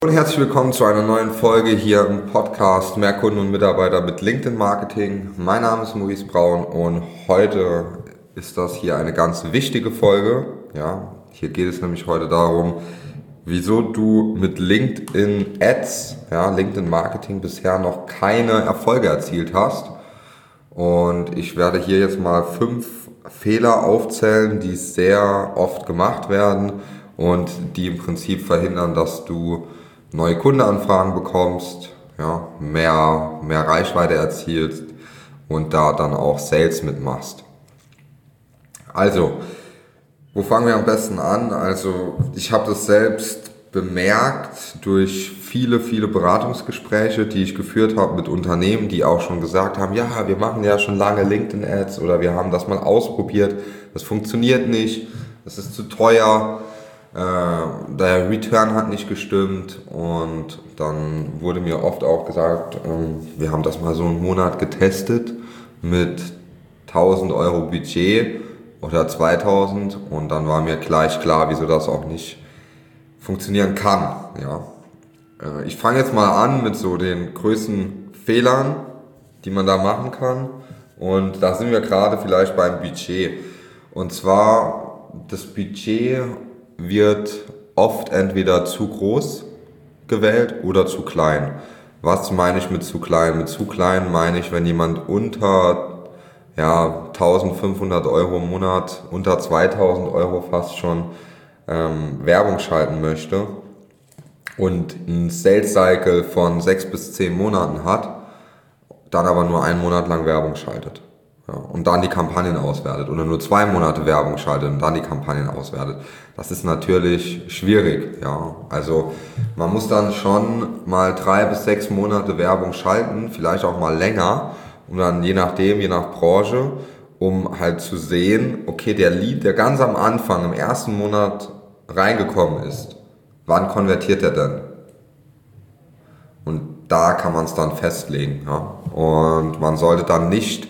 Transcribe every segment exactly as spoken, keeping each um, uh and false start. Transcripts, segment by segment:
Und herzlich willkommen zu einer neuen Folge hier im Podcast Mehr Kunden und Mitarbeiter mit LinkedIn Marketing. Mein Name ist Maurice Braun und heute ist das hier eine ganz wichtige Folge. Ja, hier geht es nämlich heute darum, wieso du mit LinkedIn Ads, ja, LinkedIn Marketing bisher noch keine Erfolge erzielt hast. Und ich werde hier jetzt mal fünf Fehler aufzählen, die sehr oft gemacht werden und die im Prinzip verhindern, dass du neue Kundenanfragen bekommst, ja, mehr, mehr Reichweite erzielst und da dann auch Sales mitmachst. Also, wo fangen wir am besten an? Also, ich habe das selbst bemerkt durch viele, viele Beratungsgespräche, die ich geführt habe mit Unternehmen, die auch schon gesagt haben, ja, wir machen ja schon lange LinkedIn-Ads oder wir haben das mal ausprobiert, das funktioniert nicht, das ist zu teuer. Äh, der Return hat nicht gestimmt und dann wurde mir oft auch gesagt, ähm, wir haben das mal so einen Monat getestet mit tausend Euro Budget oder zweitausend und dann war mir gleich klar, wieso das auch nicht funktionieren kann. Ja. Äh, ich fange jetzt mal an mit so den größten Fehlern, die man da machen kann, und da sind wir gerade vielleicht beim Budget. Und zwar das Budget wird oft entweder zu groß gewählt oder zu klein. Was meine ich mit zu klein? Mit zu klein meine ich, wenn jemand unter ja, eintausendfünfhundert Euro im Monat, unter zweitausend Euro fast schon ähm, Werbung schalten möchte und ein Sales Cycle von sechs bis zehn Monaten hat, dann aber nur einen Monat lang Werbung schaltet. Ja, und dann die Kampagnen auswertet oder nur zwei Monate Werbung schaltet und dann die Kampagnen auswertet. Das ist natürlich schwierig. Ja, also man muss dann schon mal drei bis sechs Monate Werbung schalten, vielleicht auch mal länger, und dann je nachdem, je nach Branche, um halt zu sehen, okay, der Lead, der ganz am Anfang im ersten Monat reingekommen ist, wann konvertiert er denn? Und da kann man es dann festlegen. Ja? Und man sollte dann nicht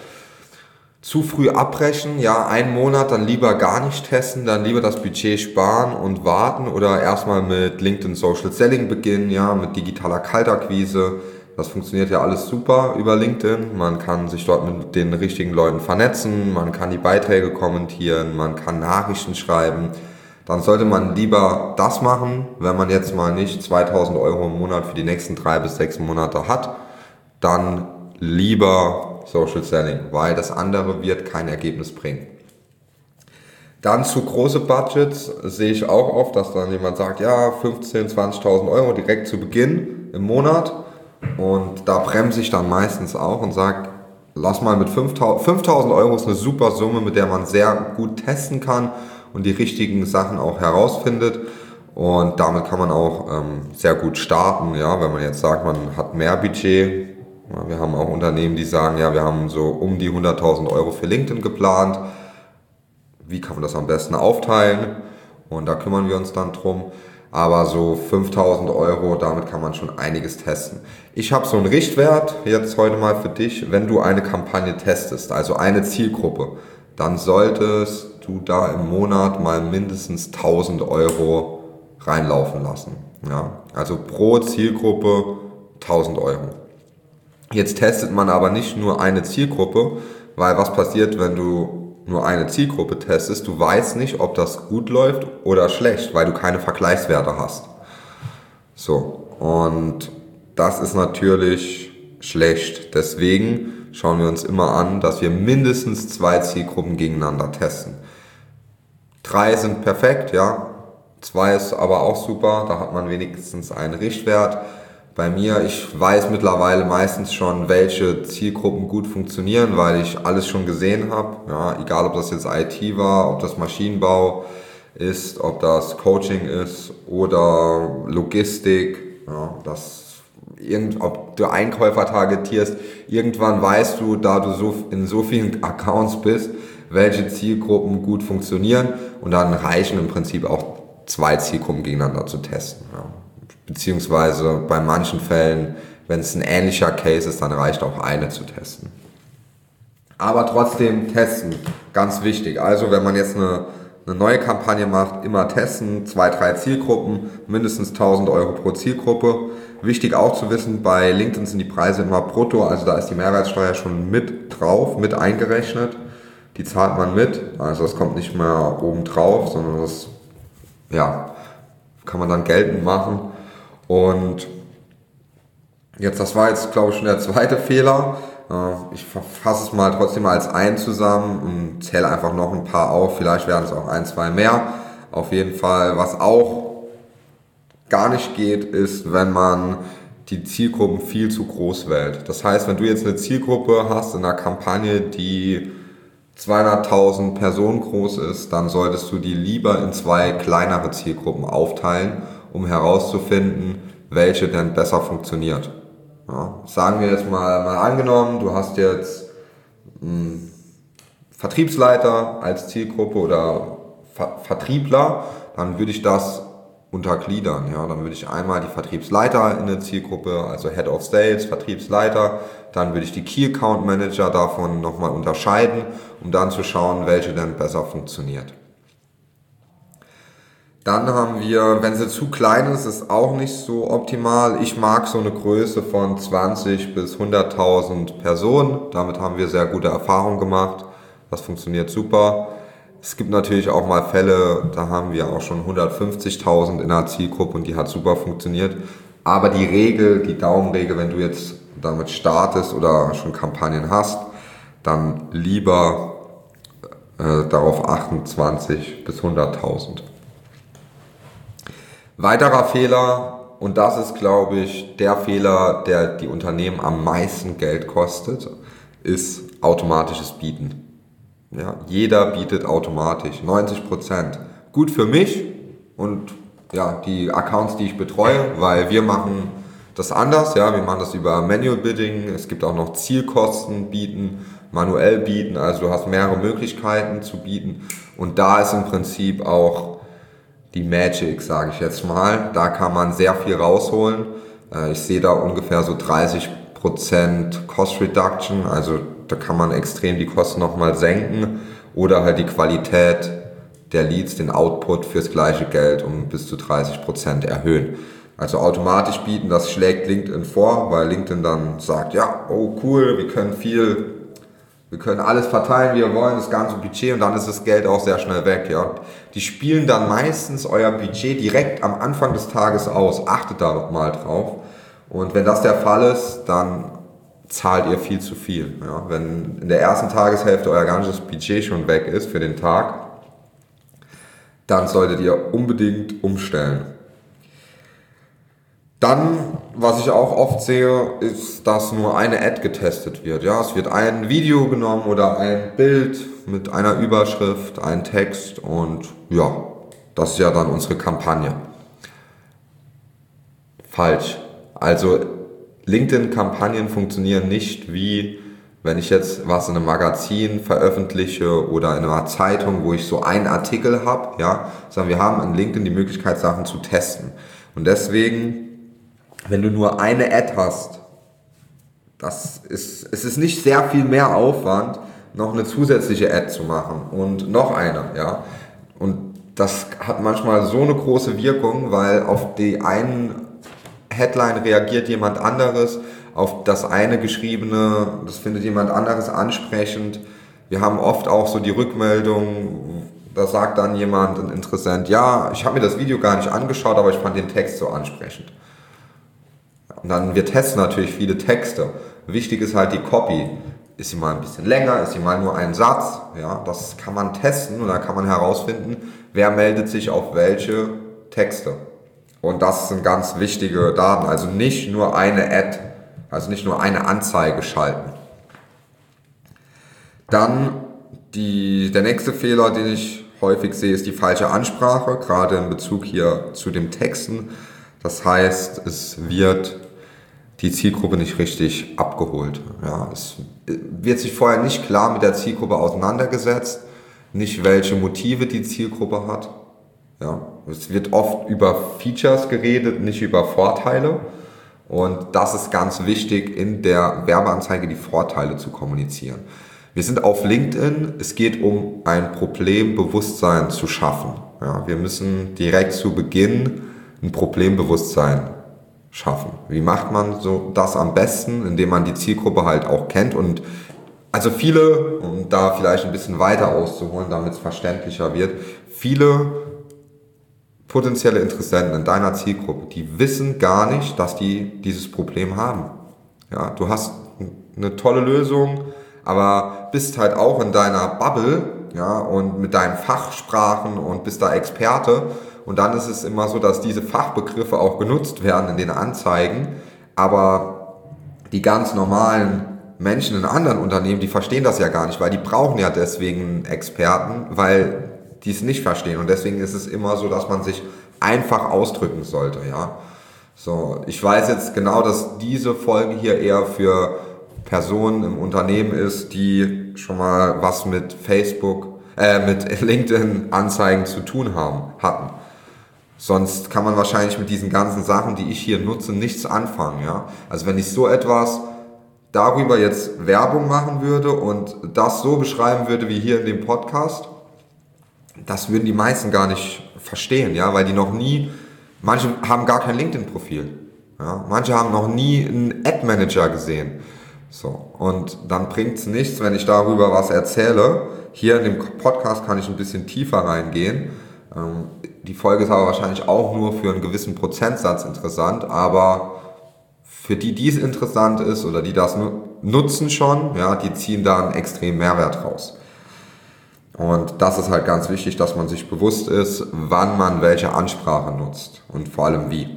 zu früh abbrechen, ja, einen Monat, dann lieber gar nicht testen, dann lieber das Budget sparen und warten oder erstmal mit LinkedIn Social Selling beginnen, ja, mit digitaler Kaltakquise. Das funktioniert ja alles super über LinkedIn. Man kann sich dort mit den richtigen Leuten vernetzen, man kann die Beiträge kommentieren, man kann Nachrichten schreiben. Dann sollte man lieber das machen, wenn man jetzt mal nicht zweitausend Euro im Monat für die nächsten drei bis sechs Monate hat, dann lieber Social Selling, weil das andere wird kein Ergebnis bringen. Dann zu große Budgets sehe ich auch oft, dass dann jemand sagt, ja, fünfzehntausend, zwanzigtausend Euro direkt zu Beginn im Monat, und da bremse ich dann meistens auch und sage, lass mal mit fünftausend Euro ist eine super Summe, mit der man sehr gut testen kann und die richtigen Sachen auch herausfindet, und damit kann man auch ähm, sehr gut starten, ja, wenn man jetzt sagt, man hat mehr Budget. Ja, wir haben auch Unternehmen, die sagen, ja, wir haben so um die hunderttausend Euro für LinkedIn geplant. Wie kann man das am besten aufteilen? Und da kümmern wir uns dann drum. Aber so fünftausend Euro, damit kann man schon einiges testen. Ich habe so einen Richtwert jetzt heute mal für dich. Wenn du eine Kampagne testest, also eine Zielgruppe, dann solltest du da im Monat mal mindestens tausend Euro reinlaufen lassen. Ja, also pro Zielgruppe tausend Euro. Jetzt testet man aber nicht nur eine Zielgruppe, weil was passiert, wenn du nur eine Zielgruppe testest? Du weißt nicht, ob das gut läuft oder schlecht, weil du keine Vergleichswerte hast. So, und das ist natürlich schlecht. Deswegen schauen wir uns immer an, dass wir mindestens zwei Zielgruppen gegeneinander testen. Drei sind perfekt, ja. Zwei ist aber auch super, da hat man wenigstens einen Richtwert. Bei mir, ich weiß mittlerweile meistens schon, welche Zielgruppen gut funktionieren, weil ich alles schon gesehen habe. Ja, egal, ob das jetzt I T war, ob das Maschinenbau ist, ob das Coaching ist oder Logistik. Ja, das, irgend, ob du Einkäufer targetierst. Irgendwann weißt du, da du so in so vielen Accounts bist, welche Zielgruppen gut funktionieren, und dann reichen im Prinzip auch zwei Zielgruppen gegeneinander zu testen. Ja. Beziehungsweise bei manchen Fällen, wenn es ein ähnlicher Case ist, dann reicht auch eine zu testen. Aber trotzdem testen, ganz wichtig. Also wenn man jetzt eine eine neue Kampagne macht, immer testen, zwei, drei Zielgruppen, mindestens tausend Euro pro Zielgruppe. Wichtig auch zu wissen, bei LinkedIn sind die Preise immer brutto, also da ist die Mehrwertsteuer schon mit drauf, mit eingerechnet. Die zahlt man mit, also es kommt nicht mehr oben drauf, sondern das, ja, kann man dann geltend machen. Und jetzt, das war jetzt, glaube ich, schon der zweite Fehler. Ich fasse es mal trotzdem mal als einen zusammen und zähle einfach noch ein paar auf. Vielleicht werden es auch ein, zwei mehr. Auf jeden Fall, was auch gar nicht geht, ist, wenn man die Zielgruppen viel zu groß wählt. Das heißt, wenn du jetzt eine Zielgruppe hast in einer Kampagne, die zweihunderttausend Personen groß ist, dann solltest du die lieber in zwei kleinere Zielgruppen aufteilen, um herauszufinden, welche denn besser funktioniert. Ja, sagen wir jetzt mal, mal angenommen, du hast jetzt einen Vertriebsleiter als Zielgruppe oder Ver- Vertriebler, dann würde ich das untergliedern. Ja, dann würde ich einmal die Vertriebsleiter in eine Zielgruppe, also Head of Sales, Vertriebsleiter, dann würde ich die Key Account Manager davon nochmal unterscheiden, um dann zu schauen, welche denn besser funktioniert. Dann haben wir, wenn sie zu klein ist, ist auch nicht so optimal. Ich mag so eine Größe von zwanzig bis hunderttausend Personen. Damit haben wir sehr gute Erfahrungen gemacht. Das funktioniert super. Es gibt natürlich auch mal Fälle, da haben wir auch schon hundertfünfzigtausend in einer Zielgruppe und die hat super funktioniert. Aber die Regel, die Daumenregel, wenn du jetzt damit startest oder schon Kampagnen hast, dann lieber äh, darauf achten, zwanzig bis hunderttausend. Weiterer Fehler, und das ist, glaube ich, der Fehler, der die Unternehmen am meisten Geld kostet, ist automatisches Bieten. Ja, jeder bietet automatisch, neunzig Prozent. Gut für mich und ja, die Accounts, die ich betreue, weil wir machen das anders. Ja, wir machen das über Manual Bidding. Es gibt auch noch Zielkosten bieten, manuell bieten. Also du hast mehrere Möglichkeiten zu bieten. Und da ist im Prinzip auch die Magic, sage ich jetzt mal. Da kann man sehr viel rausholen. Ich sehe da ungefähr so dreißig Prozent Cost Reduction, also da kann man extrem die Kosten nochmal senken oder halt die Qualität der Leads, den Output fürs gleiche Geld um bis zu dreißig Prozent erhöhen. Also automatisch bieten, das schlägt LinkedIn vor, weil LinkedIn dann sagt, ja, oh cool, wir können viel, wir können alles verteilen, wie wir wollen, das ganze Budget und dann ist das Geld auch sehr schnell weg. Ja. Die spielen dann meistens euer Budget direkt am Anfang des Tages aus. Achtet da doch mal drauf. Und wenn das der Fall ist, dann zahlt ihr viel zu viel. Ja. Wenn in der ersten Tageshälfte euer ganzes Budget schon weg ist für den Tag, dann solltet ihr unbedingt umstellen. Dann, was ich auch oft sehe, ist, dass nur eine Ad getestet wird. Ja, es wird ein Video genommen oder ein Bild mit einer Überschrift, ein Text und ja, das ist ja dann unsere Kampagne. Falsch. Also LinkedIn-Kampagnen funktionieren nicht wie, wenn ich jetzt was in einem Magazin veröffentliche oder in einer Zeitung, wo ich so einen Artikel habe, ja, sondern wir haben in LinkedIn die Möglichkeit, Sachen zu testen. Und deswegen, wenn du nur eine Ad hast, das ist, es ist nicht sehr viel mehr Aufwand, noch eine zusätzliche Ad zu machen und noch eine, ja. Und das hat manchmal so eine große Wirkung, weil auf die einen Headline reagiert jemand anderes, auf das eine geschriebene, das findet jemand anderes ansprechend. Wir haben oft auch so die Rückmeldung, da sagt dann jemand, ein Interessent, ja, ich habe mir das Video gar nicht angeschaut, aber ich fand den Text so ansprechend. Und dann, wir testen natürlich viele Texte. Wichtig ist halt die Copy. Ist sie mal ein bisschen länger, ist sie mal nur ein Satz? Ja, das kann man testen und dann kann man herausfinden, wer meldet sich auf welche Texte. Und das sind ganz wichtige Daten. Also nicht nur eine Ad, also nicht nur eine Anzeige schalten. Dann die, der nächste Fehler, den ich häufig sehe, ist die falsche Ansprache, gerade in Bezug hier zu dem Texten. Das heißt, es wird die Zielgruppe nicht richtig abgeholt. Ja, es wird sich vorher nicht klar mit der Zielgruppe auseinandergesetzt, nicht welche Motive die Zielgruppe hat. Ja, es wird oft über Features geredet, nicht über Vorteile. Und das ist ganz wichtig, in der Werbeanzeige die Vorteile zu kommunizieren. Wir sind auf LinkedIn, es geht um ein Problembewusstsein zu schaffen. Ja, wir müssen direkt zu Beginn ein Problembewusstsein schaffen. Wie macht man so das am besten? Indem man die Zielgruppe halt auch kennt und also viele, um da vielleicht ein bisschen weiter auszuholen, damit es verständlicher wird, viele potenzielle Interessenten in deiner Zielgruppe, die wissen gar nicht, dass die dieses Problem haben. Ja, du hast eine tolle Lösung, aber bist halt auch in deiner Bubble, ja, und mit deinen Fachsprachen und bist da Experte. Und dann ist es immer so, dass diese Fachbegriffe auch genutzt werden in den Anzeigen, aber die ganz normalen Menschen in anderen Unternehmen, die verstehen das ja gar nicht, weil die brauchen ja deswegen einen Experten, weil die es nicht verstehen. Und deswegen ist es immer so, dass man sich einfach ausdrücken sollte, ja. So, ich weiß jetzt genau, dass diese Folge hier eher für Personen im Unternehmen ist, die schon mal was mit Facebook, äh, mit LinkedIn-Anzeigen zu tun haben, hatten. Sonst kann man wahrscheinlich mit diesen ganzen Sachen, die ich hier nutze, nichts anfangen, ja. Also wenn ich so etwas darüber jetzt Werbung machen würde und das so beschreiben würde wie hier in dem Podcast, das würden die meisten gar nicht verstehen, ja, weil die noch nie, manche haben gar kein LinkedIn-Profil, ja, manche haben noch nie einen Ad-Manager gesehen, so, und dann bringt es nichts, wenn ich darüber was erzähle. Hier in dem Podcast kann ich ein bisschen tiefer reingehen. Ähm, die Folge ist aber wahrscheinlich auch nur für einen gewissen Prozentsatz interessant, aber für die, die es interessant ist oder die das nutzen schon, ja, die ziehen da einen extremen Mehrwert raus. Und das ist halt ganz wichtig, dass man sich bewusst ist, wann man welche Ansprache nutzt und vor allem wie.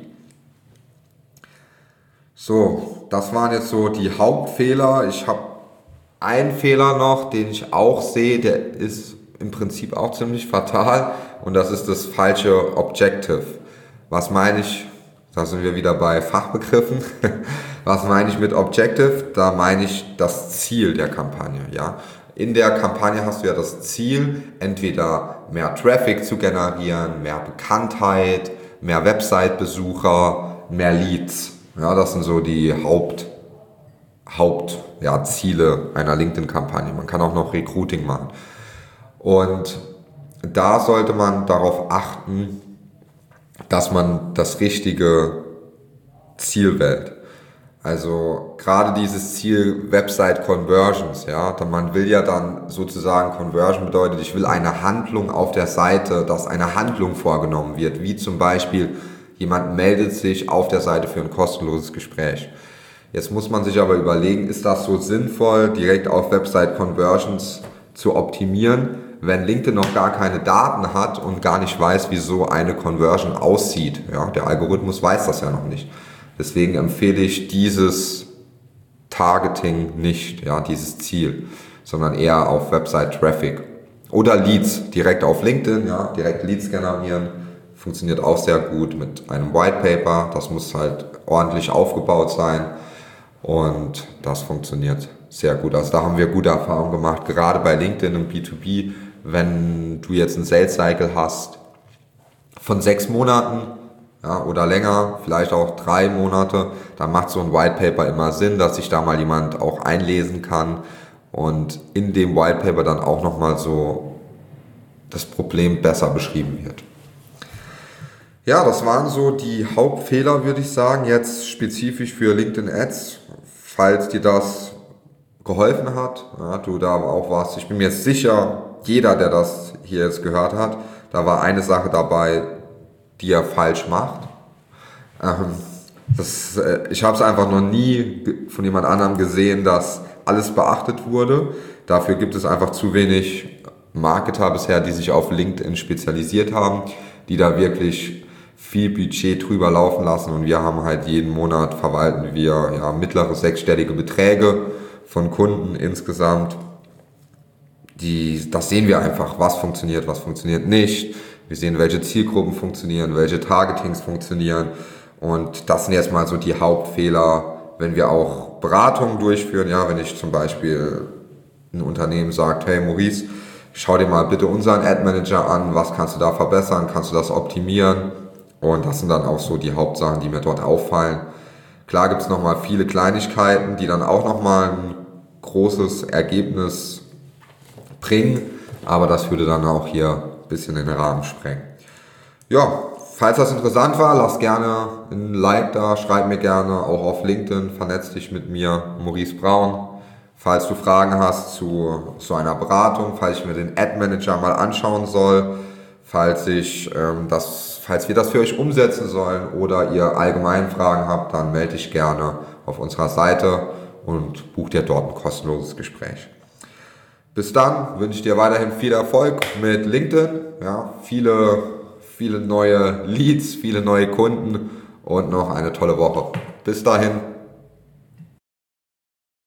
So, das waren jetzt so die Hauptfehler. Ich habe einen Fehler noch, den ich auch sehe, der ist im Prinzip auch ziemlich fatal und das ist das falsche Objective. Was meine ich? Da sind wir wieder bei Fachbegriffen. Was meine ich mit Objective? Da meine ich das Ziel der Kampagne, ja. In der Kampagne hast du ja das Ziel, entweder mehr Traffic zu generieren, mehr Bekanntheit, mehr Website-Besucher, mehr Leads. Ja, das sind so die Haupt, Haupt, ja, Ziele einer LinkedIn-Kampagne. Man kann auch noch Recruiting machen. Und da sollte man darauf achten, dass man das richtige Ziel wählt. Also gerade dieses Ziel Website Conversions, ja, man will ja dann sozusagen, Conversion bedeutet, ich will eine Handlung auf der Seite, dass eine Handlung vorgenommen wird, wie zum Beispiel jemand meldet sich auf der Seite für ein kostenloses Gespräch. Jetzt muss man sich aber überlegen, ist das so sinnvoll, direkt auf Website Conversions zu optimieren, wenn LinkedIn noch gar keine Daten hat und gar nicht weiß, wie so eine Conversion aussieht. Ja, der Algorithmus weiß das ja noch nicht. Deswegen empfehle ich dieses Targeting nicht, ja, dieses Ziel, sondern eher auf Website Traffic oder Leads, direkt auf LinkedIn, ja, direkt Leads generieren, funktioniert auch sehr gut mit einem White Paper. Das muss halt ordentlich aufgebaut sein und das funktioniert sehr gut. Also da haben wir gute Erfahrungen gemacht, gerade bei LinkedIn im B zwei B. Wenn du jetzt einen Sales Cycle hast von sechs Monaten, ja, oder länger, vielleicht auch drei Monate, dann macht so ein White Paper immer Sinn, dass sich da mal jemand auch einlesen kann und in dem White Paper dann auch nochmal so das Problem besser beschrieben wird. Ja, das waren so die Hauptfehler, würde ich sagen, jetzt spezifisch für LinkedIn Ads, falls dir das geholfen hat, ja, du da auch warst. Ich bin mir jetzt sicher, jeder, der das hier jetzt gehört hat, da war eine Sache dabei, die er falsch macht. Ähm, das, äh, ich habe es einfach noch nie von jemand anderem gesehen, dass alles beachtet wurde. Dafür gibt es einfach zu wenig Marketer bisher, die sich auf LinkedIn spezialisiert haben, die da wirklich viel Budget drüber laufen lassen. Und wir haben halt jeden Monat verwalten wir ja mittlere sechsstellige Beträge von Kunden insgesamt. Die, das sehen wir einfach, was funktioniert, was funktioniert nicht. Wir sehen, welche Zielgruppen funktionieren, welche Targetings funktionieren. Und das sind jetzt mal so die Hauptfehler, wenn wir auch Beratungen durchführen. Ja, wenn ich zum Beispiel ein Unternehmen sagt, hey Maurice, schau dir mal bitte unseren Ad Manager an, was kannst du da verbessern, kannst du das optimieren? Und das sind dann auch so die Hauptsachen, die mir dort auffallen. Klar gibt es nochmal viele Kleinigkeiten, die dann auch nochmal ein großes Ergebnis bringen, aber das würde dann auch hier ein bisschen in den Rahmen sprengen. Ja, falls das interessant war, lass gerne ein Like da, schreib mir gerne, auch auf LinkedIn, vernetz dich mit mir, Maurice Braun. Falls du Fragen hast zu, zu einer Beratung, falls ich mir den Ad Manager mal anschauen soll, falls ich ähm, das, falls wir das für euch umsetzen sollen oder ihr allgemein Fragen habt, dann melde dich gerne auf unserer Seite und buch dir dort ein kostenloses Gespräch. Bis dann wünsche ich dir weiterhin viel Erfolg mit LinkedIn, ja, viele, viele neue Leads, viele neue Kunden und noch eine tolle Woche. Bis dahin.